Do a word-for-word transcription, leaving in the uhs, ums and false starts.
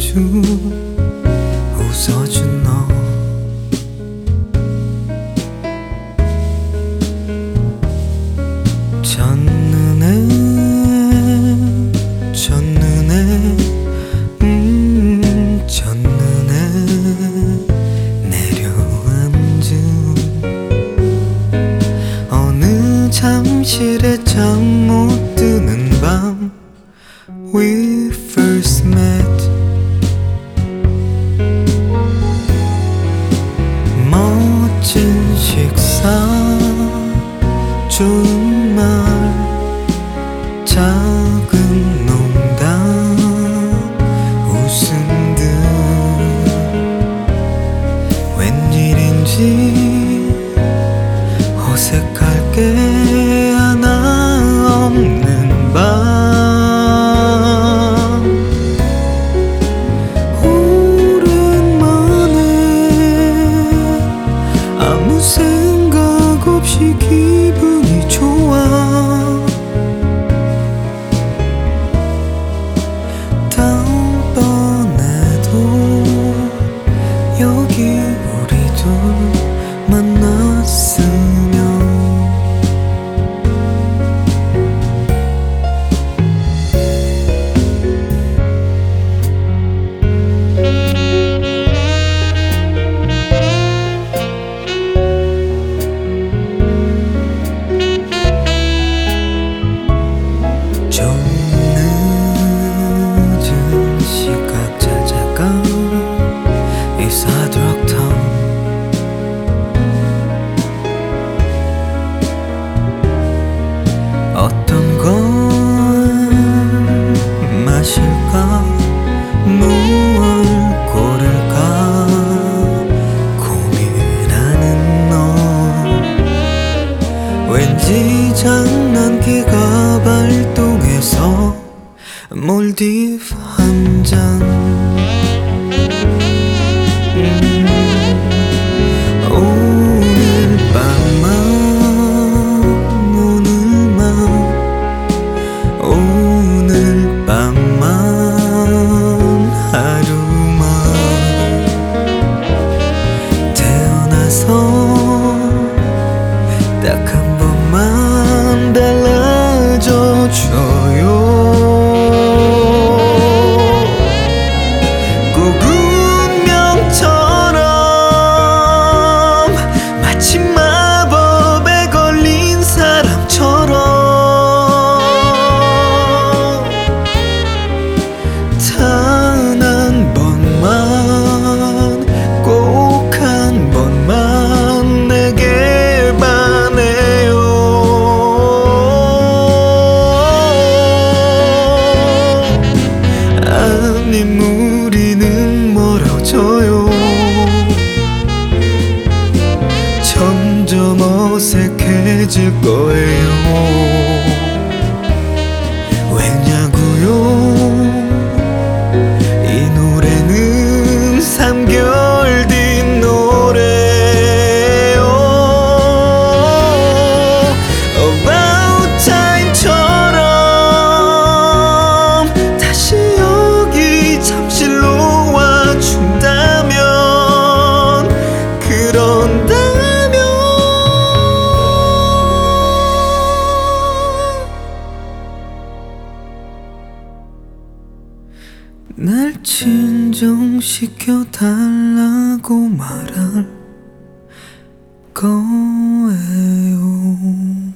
아주 웃어준 너. 첫눈에 첫눈에 음 첫눈에 내려앉은 어느 잠실에 잠 못 드는 밤 We first met. 멋진 식사, 좋은 말, 작은 농담, 웃음 등 웬일인지 어색할 게 하나 없는 밤. 생각 없이 기분이 좋아. 다음번에도 여기 우리 둘 만났으면. 어떤 걸 마실까, 무얼 고를까 고민하는 너. 왠지 장난기가 발동해서 몰디브 한 잔. 음, 오늘 밤만 오늘 밤만 하루만 태어나서 딱 한 번만 달라져 줘요. 꼭 운명처럼 마치 마법에 걸린 사람처럼 단 한 번만, 꼭 한 번만 내게 반해요. 아님 우리는 멀어져요. 점점 어색해질 거예요. 왜냐고요? 삼 개월 뒤 노래요. About time처럼 다시 여기 잠실로 와준다면, 그런다면 날 진정시켜달라고 말할 거예요.